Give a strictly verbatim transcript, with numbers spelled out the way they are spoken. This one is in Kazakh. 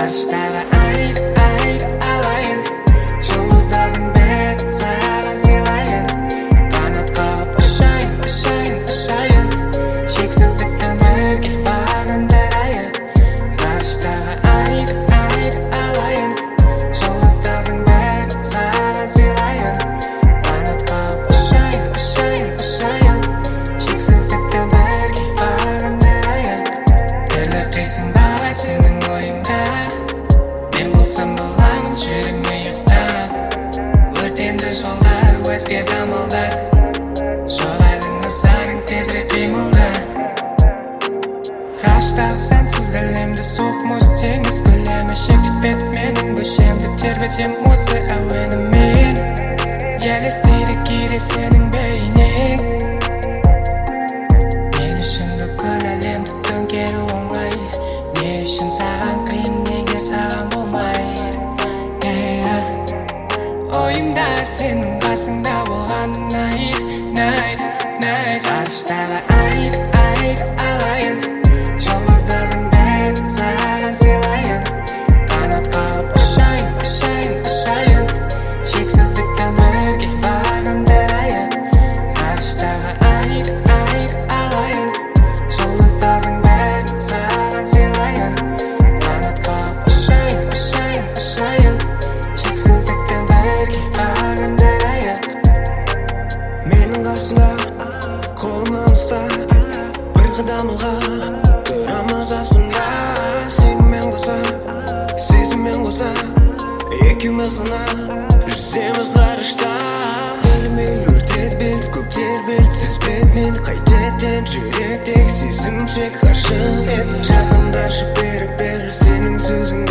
Karşıdağı ayrı ayrı alayın. Жұлдыздардың бәрін саған сыйлайын. Қанат қағып ұшайын, ұшайын, ұшайын. Шексіздікті бірге бағындырайық. Karşıdağı ayrı ayrı alayın. Жұлдыздардың бәрін саған сыйлайын. Қанат қағып ұшайын, ұшайын, ұшайын. Шексіздікті бірге бағындырайық. Түрлі қисың бар сенің ойыңда. Мен болсам боламын жүрегіме ұйықтап. Өртенді жолдар, өзгерді амалдар. Жоғардың ыздарың тезірек қимылда. Ғарыштағы сәнсіз әлемді суық мұз теңіз көлемі шектетпеді менің көшемді тербетем осы әуенімен. Елестейді кейде сенің бейнең. Мен үшін бүкіл әлемді төңкеру оңай. Не үшін саған қиын, неге саған болмайды? Ойымда сенің қасыңда болғаны ұнайды, ұнайды, ұнайды. Ғарыштағы айыр, айыр алайын. Жұлдыздардың бәрін саған сыйлайын. Қанат қағып ұшайын, ұшайын, ұшайын. Шексіздікті бірге бағындырайық. Ғарыштағы айыр, айыр алайын. Жұлдыздардың бәрін саған сыйлайын. Қанат қағып ұшайын, ұшайын, ұшайын. Шексіздікті бірге бағындырайық. Менің қасымда, қолымнан ұста. Бір қадам алға, тұрамыз аспанда. Сенімен қоса, сезіммен қоса. Екеуміз ғана жүземіз ғарышта. Білмей өртет белді, көптер белді. Сезбет мені қайтеден жүректегі сезім шек ғашық еді. Жақындашы беріп бері сенің сөзің